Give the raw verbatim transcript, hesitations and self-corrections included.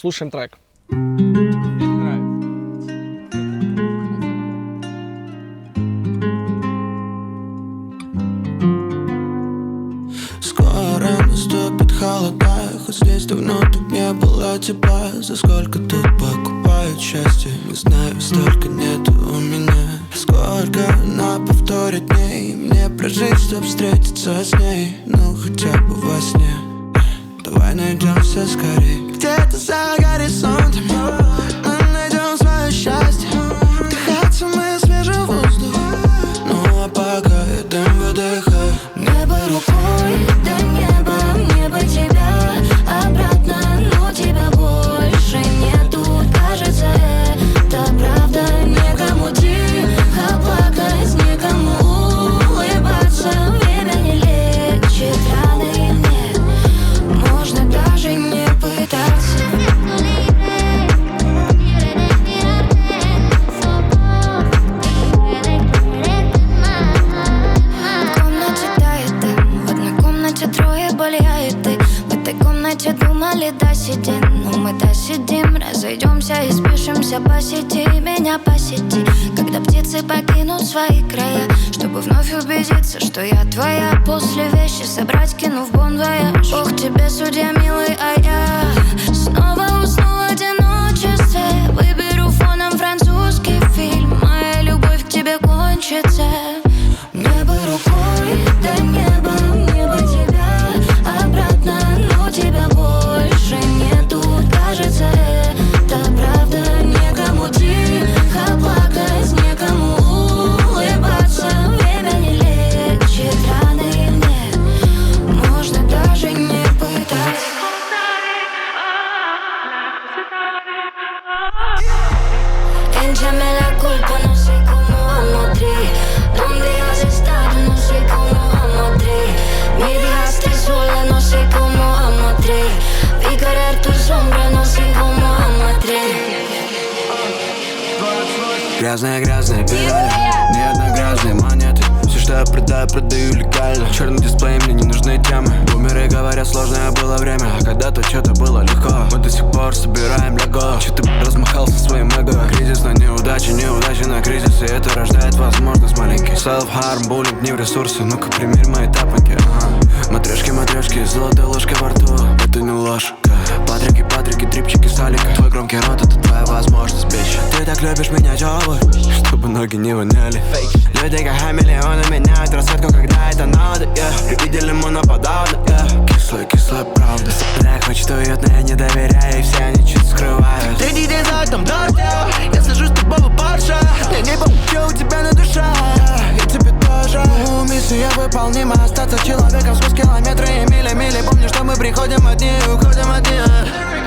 Слушаем трек. Скоро наступит холода, хоть здесь давно тут не было тепла. За сколько тут покупают счастье, не знаю, столько нету у меня. Сколько на повторе дней мне прожить, чтоб встретиться с ней, ну хотя бы во сне. Давай найдемся скорей где-то за горизонтом, мы найдем свое счастье. Вдыхать самый свежий воздух, ну а пока я дым выдыхаю. Небо рукой до неба, небо тебя обратно, но тебя больше нету. Кажется, это правда, некому тихо плакать, некому улыбаться. Время не лечит раны, и мне можно даже не пытаться. Трое более ты. В этой комнате думали досидим, но мы досидим. Разойдемся и спишемся по сети. Меня по сети, когда птицы покинут свои края, чтобы вновь убедиться, что я твоя. После вещи собрать, кинув бон-вояж. Бог тебе судья, милый, а я снова усну в одиночестве. Выберу фоном французский фильм. Моя любовь к тебе кончится. Небо рукой до неба, небо тебя обратно, но тебя больше нету. Кажется, это правда, некому тихо плакать, некому улыбаться. Время не лечит раны, и мне можно даже не пытаться. Échame la culpa, no sé cómo vamos a tri. ¿Dónde has estado? No sé cómo vamos a tri. Me dejaste sola, no sé cómo vamos a tri. Vi correr tu sombra, no sé cómo vamos a tri. Грязные-грязные педали, ни одной грязной монеты. Все, что я продаю, продаю легально. Черный дисплей, мне не нужны темы. Бумеры говорят, сложное было время, а когда-то что-то было легко. Мы до сих пор собираем лего. Че ты размахался своим эго? Кризис на неудаче, неудача на кризис, и это рождает возможность маленький. Self-harm, буллинг, не в ресурсы. Ну-ка, примерь мои тапоньки, ага. Матрешки, матрешки, золотая ложка во рту. Это не ложь. Патрики, патрики, трипчики, салика. Твой громкий рот, это твоя возможность, бич. Ты так любишь меня теплой, чтобы ноги не воняли. Люди как хамелеоны меняют расцветку, когда это надо, yeah. При виде лимона подавно, yeah. Кислая, кислая правда. Трек хочет уют, но я не доверяю, и все они чуть скрывают. Третий день за окном дождь, yeah. Я сажусь с тобой в Порше. Мне не помню, у тебя на душе, и тебе тоже. Ну, миссия выполнима, остаться человеком сквозь километры и мили, мили. Помню, что мы приходим одни и уходим одни.